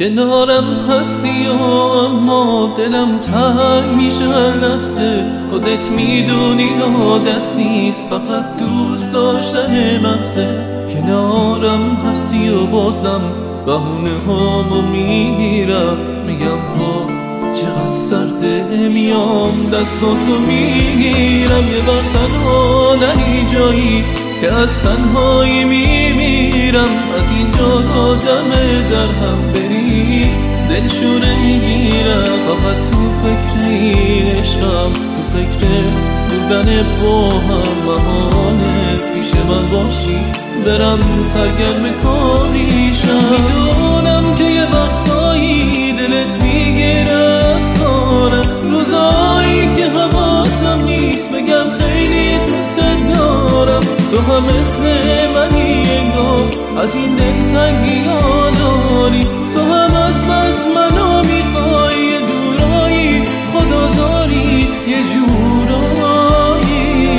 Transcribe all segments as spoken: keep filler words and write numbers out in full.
کنارم هستی و اما دلم تنگ میشه هر لحظه. خودت میدونی عادت نیست، فقط دوست داشتن محضه. کنارم هستی و بازم بهونه هامو میگیرم، میگم خب چقدر سرده، میام دستاتو میگیرم. یه بار تنها نری جایی که از تنهایی میمیرم، از اینجا تا دم در هم بری دلشونه میگیرم. فقط تو فکر این عشقم، تو فکر بودن با هم، بهانه پیش من باشی برم سرگرم کاریشم. میدونم که یه وقتایی دلت میگیره از کارم، روزایی که حواسم نیست بگم خیلی دوست دارم. تو هم مثل منی انگار، از این دلتنگی ها داری. تو هم از بس منو میخوای، یه جورایی خدازاری، یه جورایی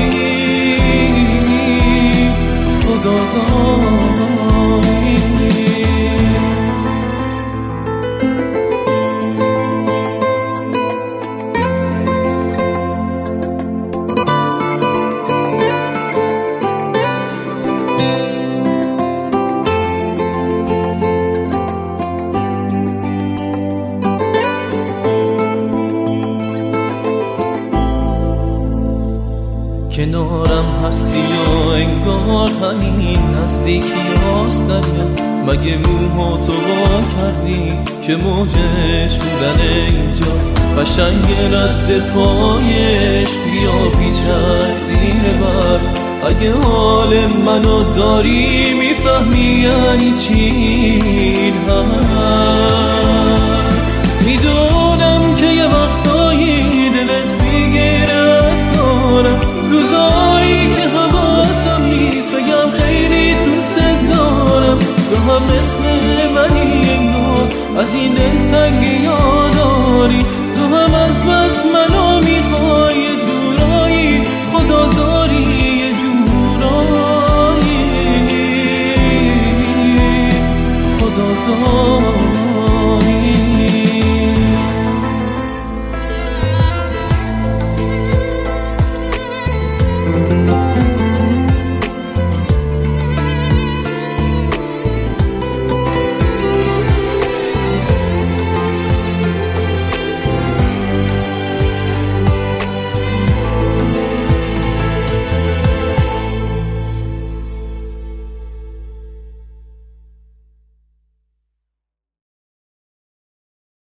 خدازاری. کنارم هستی و انگار همین نزدیکی هاست دریا. مگه موهاتو وا کردی که موجش بودن اینجا؟ قشنگ رد پایش بیا پیچک زیر بر. اگه حال منو داری میفهمی یعنی چی این هم. میدونم که یه وقتایی دلت میگیره از کارم، روزایی که حواسم نیست بگم خیلی دوست دارم. تو هم مثل منی انگار، از این دلتنگی ها داری. تو هم از بس منو میخوای، یه جورایی خدازاری، یه جورایی خدازاری.